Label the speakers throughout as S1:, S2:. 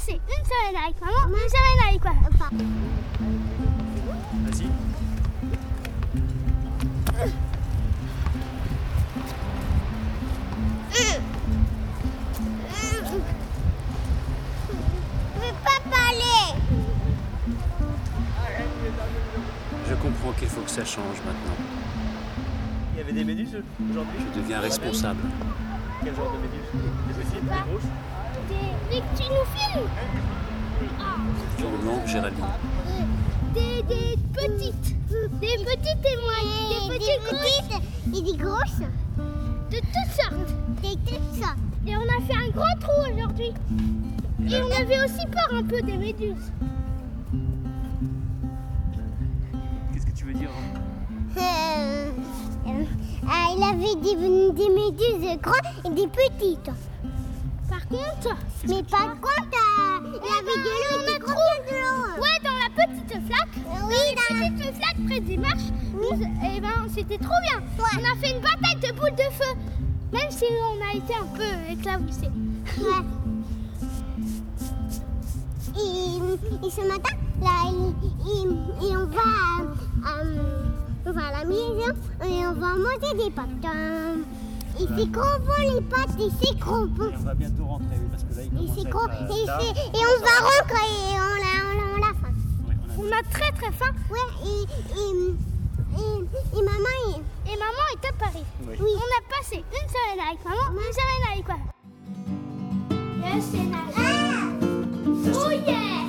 S1: passé une semaine avec maman, une semaine avec papa.
S2: Vas-y.
S3: Je veux pas parler.
S2: Je comprends qu'il faut que ça change maintenant.
S4: Il y avait des méduses aujourd'hui?
S2: Je deviens responsable.
S4: Quel genre de méduses? Des petites, des grosses?
S1: Mais tu nous filmes?
S2: Ton nom, Géraldine.
S1: Des petites. Des petites témoignes. Des petites grosses.
S3: Et des grosses.
S1: De toutes sortes.
S3: Des toutes sortes.
S1: Et on a fait un grand trou aujourd'hui. Et on avait aussi peur un peu des méduses.
S2: Qu'est-ce que tu veux dire?
S3: Il avait des méduses grandes et des petites.
S1: Par contre,
S3: Mais par contre, il y avait de l'eau.
S1: on a trop de l'eau. Ouais, dans la petite flaque.
S3: Oui,
S1: Dans la petite flaque près des marches. Et ben, c'était trop bien.
S3: Ouais.
S1: On a fait une bataille de boules de feu. Même si on a été un peu éclaboussés.
S3: Ouais. Et ce matin, là, et on va à la maison et on va manger des pâtes. Et c'est gros bon les pâtes et c'est gros bon.
S2: On va bientôt rentrer, oui, parce que là, il
S3: Et
S2: commence
S3: c'est
S2: à
S3: gros.
S2: être,
S3: Et
S2: tard.
S3: on va rentrer et on a faim.
S2: Oui, on a-
S1: On a très très faim.
S3: Ouais, et maman
S1: Et maman est à Paris.
S2: Oui.
S1: On a passé une semaine avec maman, une semaine avec papa. Yes, c'est nage. Oh yeah!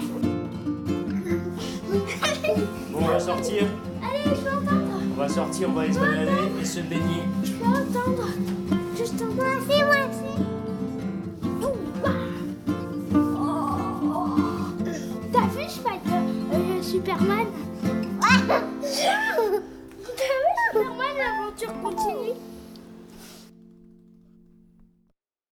S4: Bon, on va sortir.
S1: Allez, je veux entendre.
S4: On va sortir, on va aller se balader et se baigner.
S1: Je veux entendre. Juste entendre.
S3: c'est moi.
S1: T'as vu le Superman? T'as vu Superman, l'aventure continue.